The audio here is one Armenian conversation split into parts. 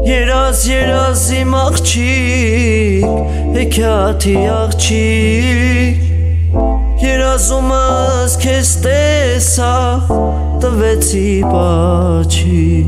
Երազ իմ աղջիկ, հեքիաթի աղջիկ, երազումս քեզ տեսա, տվեցի պաչիկ։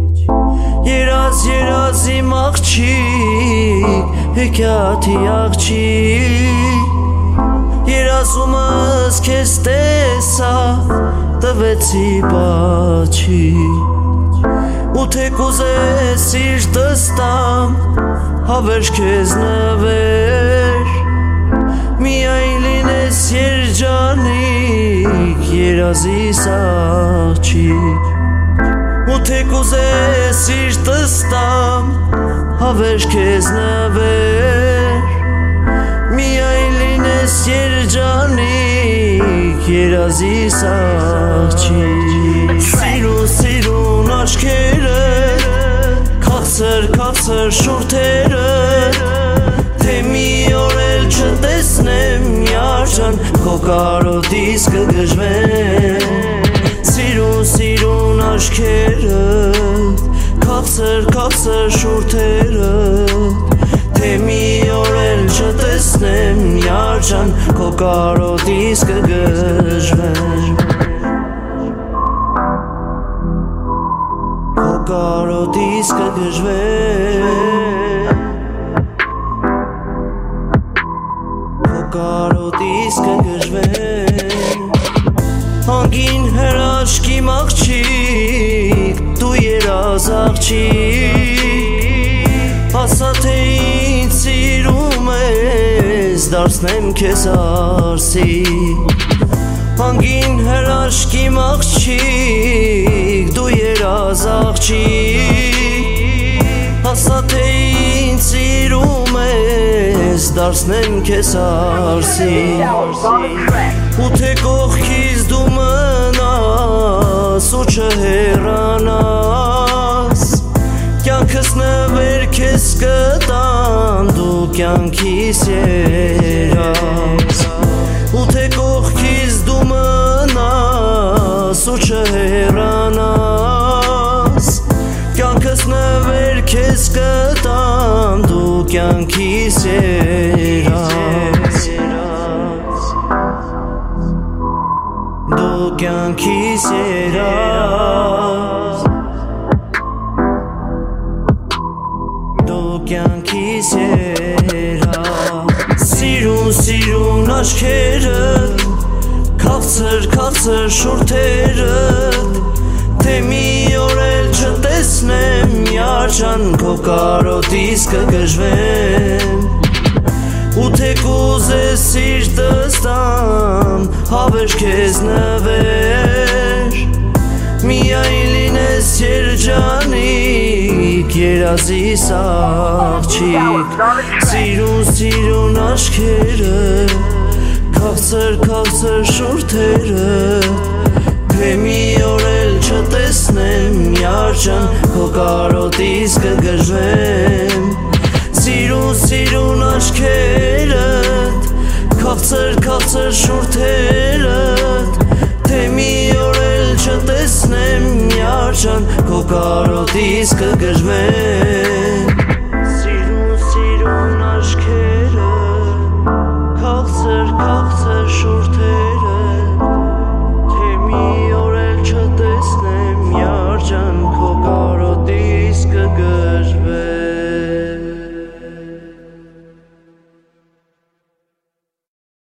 Երազ իմ աղջիկ, հեքիաթի աղջիկ, երազումս քեզ տեսա, տվեցի պաչիկ։ Ու թեկուզ ես սիրտս տամ, հավերժ քեզ նվեր, միայն լինես երջանիկ, երազիս աղջիկ։ Ու թեկուզ ես սիրտս տամ, հավերժ քեզ նվեր, միայն լինես երջանիկ, երազիս աղջիկ։ Սիրուն աչքերը, քաղցր շուրթերը, թե մի օր էլ չտեսնեմ յարջան, քո կարոտից կգժվեմ։ Սիրուն աչքերը, քաղցր շուրթերը, թե մի օր էլ չտեսնեմ յարջան, քո կարոտից կգժվեմ։ Քո կարոտից կգժվեմ, քո կարոտից կգժվեմ։ Անգին հրաշքի աղջիկ, դու երազ աղջիկ, ասա թե ինձ սիրում ես, դարձնեմ քեզ արսիկ։ Անգին հրաշքի աղջիկ, դու երազ աղջիկ, ասա թե ինձ սիրում ես, դարձնեմ քեզ արսիկ։ Ու թե կողքից դու մնաս ու չհեռանաս, կյանքս նվեր քեզ կտամ, դու կյանքիս երաս։ Ու թե կողքից դու մնաս ու չհեռանաս, կյանքս նվեր քեզ կտամ, դու կյանքիս երաս։ Դու կյանքիս երաս, դու կյանքիս երաս։ Սիրուն աչքերդ, քաղցր շուրթերդ, թե մի օր էլ չտեսնեմ յարջան, քո կարոտից կգժվեմ։ Ու թեկուզ ես սիրտս տամ, հավերժ քեզ նվեր, միայն լինես երջանիկ, երազիս աղջիկ։ Սիրուն աչքերը, քաղցր շուրթերը, թե մի օր էլ չտեսնեմ յարջան, քո կարոտից կգժվեմ։ Սիրուն աչքերդ, քաղցր շուրթերդ, թե մի օր էլ չտեսնեմ յարջան, քո կարոտից կգժվեմ։